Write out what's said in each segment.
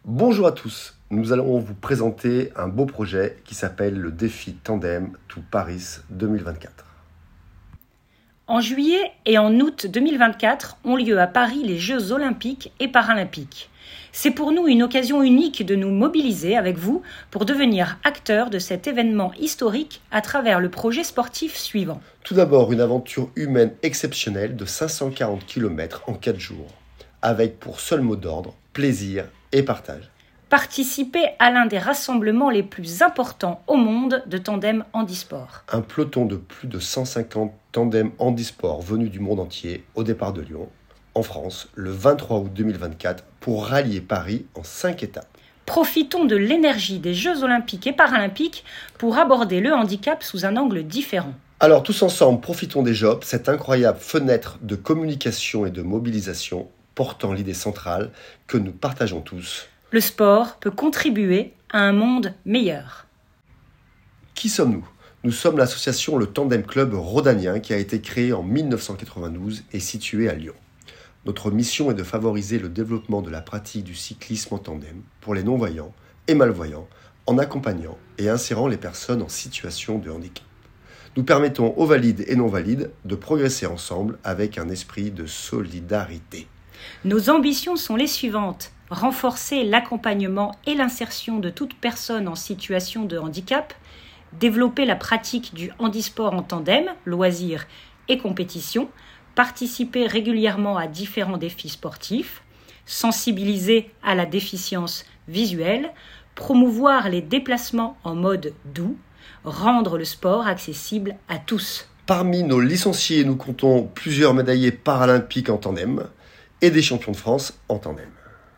Bonjour à tous, nous allons vous présenter un beau projet qui s'appelle le défi Tandem to Paris 2024. En juillet et en août 2024 ont lieu à Paris les Jeux olympiques et paralympiques. C'est pour nous une occasion unique de nous mobiliser avec vous pour devenir acteurs de cet événement historique à travers le projet sportif suivant. Tout d'abord, une aventure humaine exceptionnelle de 540 km en 4 jours, avec pour seul mot d'ordre plaisir et partage. Participer à l'un des rassemblements les plus importants au monde de tandem handisport. Un peloton de plus de 150 tandems handisport venus du monde entier au départ de Lyon, en France, le 23 août 2024, pour rallier Paris en 5 étapes. Profitons de l'énergie des Jeux olympiques et paralympiques pour aborder le handicap sous un angle différent. Alors tous ensemble, profitons des Jeux, cette incroyable fenêtre de communication et de mobilisation portant l'idée centrale que nous partageons tous. Le sport peut contribuer à un monde meilleur. Qui sommes-nous ? Nous sommes l'association Le Tandem Club Rhodanien qui a été créée en 1992 et située à Lyon. Notre mission est de favoriser le développement de la pratique du cyclisme en tandem pour les non-voyants et malvoyants en accompagnant et insérant les personnes en situation de handicap. Nous permettons aux valides et non-valides de progresser ensemble avec un esprit de solidarité. Nos ambitions sont les suivantes. Renforcer l'accompagnement et l'insertion de toute personne en situation de handicap, développer la pratique du handisport en tandem, loisirs et compétitions, participer régulièrement à différents défis sportifs, sensibiliser à la déficience visuelle, promouvoir les déplacements en mode doux, rendre le sport accessible à tous. Parmi nos licenciés, nous comptons plusieurs médaillés paralympiques en tandem et des champions de France en tandem.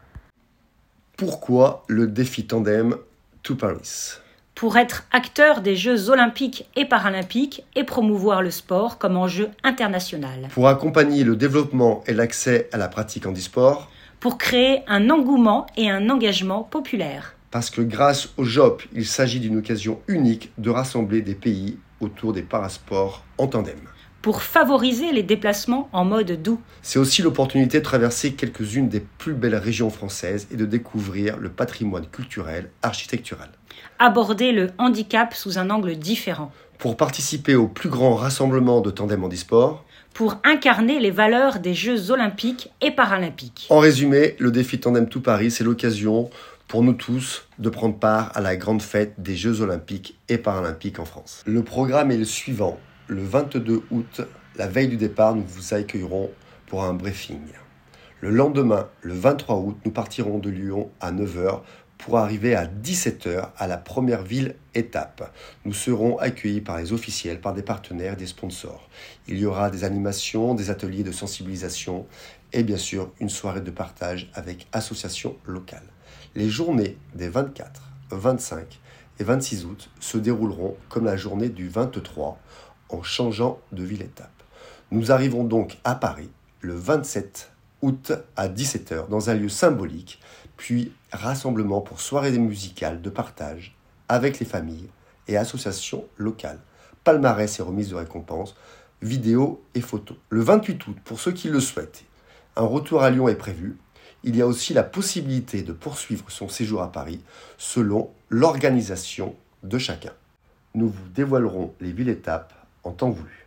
Pourquoi le défi Tandem to Paris ? Pour être acteur des Jeux olympiques et paralympiques et promouvoir le sport comme enjeu international. Pour accompagner le développement et l'accès à la pratique handisport. Pour créer un engouement et un engagement populaire. Parce que grâce au JOP, il s'agit d'une occasion unique de rassembler des pays autour des parasports en tandem. Pour favoriser les déplacements en mode doux. C'est aussi l'opportunité de traverser quelques-unes des plus belles régions françaises et de découvrir le patrimoine culturel, architectural. Aborder le handicap sous un angle différent. Pour participer au plus grand rassemblement de tandem handisport. Pour incarner les valeurs des Jeux olympiques et paralympiques. En résumé, le défi Tandem to Paris, c'est l'occasion pour nous tous de prendre part à la grande fête des Jeux olympiques et paralympiques en France. Le programme est le suivant. Le 22 août, la veille du départ, nous vous accueillerons pour un briefing. Le lendemain, le 23 août, nous partirons de Lyon à 9h pour arriver à 17h à la première ville étape. Nous serons accueillis par les officiels, par des partenaires et des sponsors. Il y aura des animations, des ateliers de sensibilisation et bien sûr une soirée de partage avec associations locales. Les journées des 24, 25 et 26 août se dérouleront comme la journée du 23 en changeant de ville-étape. Nous arrivons donc à Paris le 27 août à 17h dans un lieu symbolique, puis rassemblement pour soirée musicale de partage avec les familles et associations locales, palmarès et remise de récompenses, vidéos et photos. Le 28 août, pour ceux qui le souhaitent, un retour à Lyon est prévu. Il y a aussi la possibilité de poursuivre son séjour à Paris selon l'organisation de chacun. Nous vous dévoilerons les villes-étapes en temps voulu.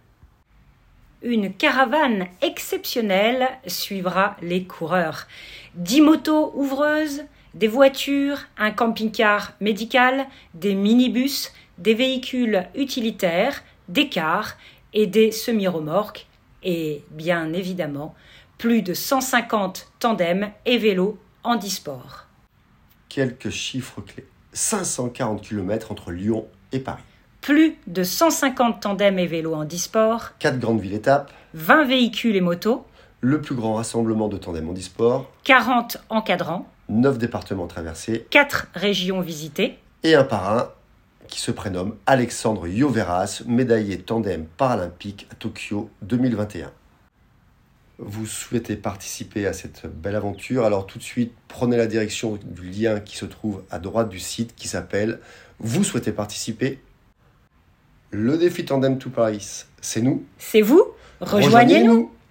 Une caravane exceptionnelle suivra les coureurs. 10 motos ouvreuses, des voitures, un camping-car médical, des minibus, des véhicules utilitaires, des cars et des semi-remorques et, bien évidemment, plus de 150 tandems et vélos handisport. Quelques chiffres clés. 540 km entre Lyon et Paris. Plus de 150 tandems et vélos handisport. 4 grandes villes-étapes. 20 véhicules et motos. Le plus grand rassemblement de tandem handisport. 40 encadrants. 9 départements traversés. 4 régions visitées. Et un parrain qui se prénomme Alexandre Yoveras, médaillé tandem paralympique à Tokyo 2021. Vous souhaitez participer à cette belle aventure, alors tout de suite, prenez la direction du lien qui se trouve à droite du site qui s'appelle « Vous souhaitez participer ?» Le défi Tandem to Paris, c'est nous. C'est vous. Rejoignez-nous.